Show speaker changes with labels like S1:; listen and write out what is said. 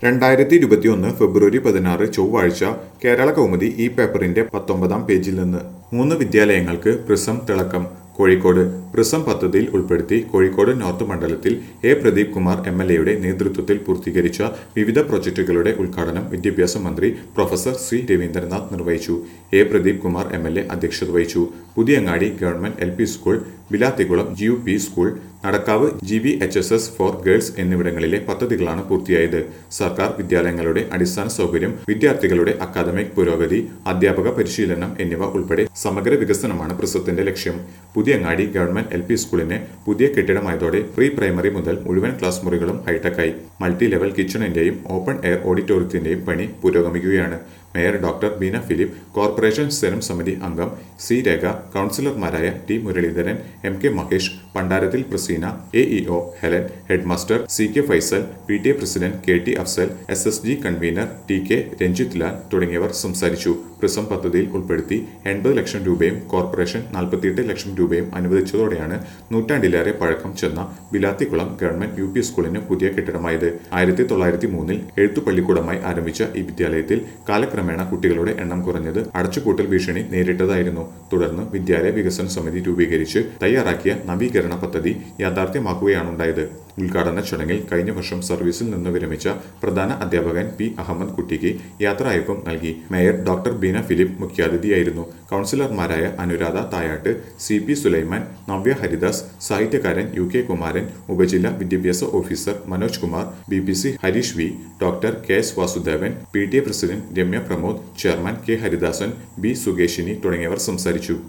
S1: 2021 ഫെബ്രുവരി 16 ചൊവ്വാഴ്ച കേരള കൗമുദി ഈ പേപ്പറിന്റെ 19-ാം പേജിൽ നിന്ന് 3 വിദ്യാലയങ്ങൾക്ക് പ്രിസം തിളക്കം. കോഴിക്കോട് പ്രിസം പദ്ധതിയിൽ ഉൾപ്പെടുത്തി കോഴിക്കോട് നോർത്ത് മണ്ഡലത്തിൽ പ്രദീപ് കുമാർ MLA-യുടെ നേതൃത്വത്തിൽ പൂർത്തീകരിച്ച വിവിധ പ്രൊജക്ടുകളുടെ ഉദ്ഘാടനം വിദ്യാഭ്യാസ മന്ത്രി പ്രൊഫസർ സി രവീന്ദ്രനാഥ് നിർവഹിച്ചു. പ്രദീപ് കുമാർ MLA അധ്യക്ഷത വഹിച്ചു. Puthiyangadi government LP school, Bilathikulam GUP school, Nadakkavu GVHSS for girls എന്നിവിടങ്ങളിലെ പദ്ധതികളാണ് പൂർത്തിയായത്. സർക്കാർ വിദ്യാലയങ്ങളുടെ അടിസ്ഥാന സൗകര്യം, വിദ്യാർത്ഥികളുടെ അക്കാദമിക് പുരോഗതി, അധ്യാപക പരിശീലനം എന്നിവ ഉൾപ്പെടെ സമഗ്ര വികസനമാണ് പ്രിസത്തിന്റെ ലക്ഷ്യം. പുതിയങ്ങാടി ഗവൺമെന്റ് LP സ്കൂളിന് പുതിയ കെട്ടിടമായതോടെ പ്രീ പ്രൈമറി മുതൽ മുഴുവൻ ക്ലാസ് മുറികളും ഹൈടെക്കായി. മൾട്ടി ലെവൽ കിച്ചണിന്റെയും ഓപ്പൺ എയർ ഓഡിറ്റോറിയത്തിന്റെയും പണി പുരോഗമിക്കുകയാണ്. Mayor doctor Beena Philip, corporation സ്ഥിരം സമിതി അംഗം C രേഖ, കൗൺസിലർമാരായ T Muraleedharan, MK Mahesh, Pandarathil Praseena, AEO Helen, headmaster CK Faisal, PTA president KT Afsal, SSG convenor TK Ranjith Lal തുടങ്ങിയവർ സംസാരിച്ചു. പ്രിസം പദ്ധതിയിൽ ഉൾപ്പെടുത്തി 80 ലക്ഷം രൂപയും കോർപ്പറേഷൻ 48 ലക്ഷം രൂപയും അനുവദിച്ചതോടെയാണ് നൂറ്റാണ്ടിലേറെ പഴക്കം ചെന്ന ബിലാത്തിക്കുളം ഗവൺമെന്റ് UP സ്കൂളിന് പുതിയ കെട്ടിടമായത്. 1903 എഴുത്തുപള്ളിക്കൂടമായി ആരംഭിച്ച ഈ വിദ്യാലയത്തിൽ കാലക്രമേണ കുട്ടികളുടെ എണ്ണം കുറഞ്ഞത് അടച്ചുപൂട്ടൽ ഭീഷണി നേരിട്ടതായിരുന്നു. തുടർന്ന് വിദ്യാലയ വികസന സമിതി രൂപീകരിച്ച് തയ്യാറാക്കിയ നവീകരണ പദ്ധതി യാഥാർത്ഥ്യമാക്കുകയാണുണ്ടായത്. ഉദ്ഘാടന ചടങ്ങിൽ കഴിഞ്ഞ വർഷം സർവീസിൽ നിന്ന് വിരമിച്ച പ്രധാന അധ്യാപകൻ P അഹമ്മദ് കുട്ടിക്ക് യാത്രയയപ്പും നൽകി. മേയർ ഡോക്ടർ ബീന ഫിലിപ്പ് മുഖ്യാതിഥിയായിരുന്നു. കൗൺസിലർമാരായ അനുരാധ തായാട്ട്, CP സുലൈമാൻ, നവ്യ ഹരിദാസ്, സാഹിത്യകാരൻ UK കുമാരൻ, ഉപജില്ലാ വിദ്യാഭ്യാസ officer Manoj Kumar, BBC Harish V, doctor KS Vasudevan, PTA president Ramya Pramod, chairman K Haridasan, B Sukeshini തുടങ്ങിയവർ സംസാരിച്ചു.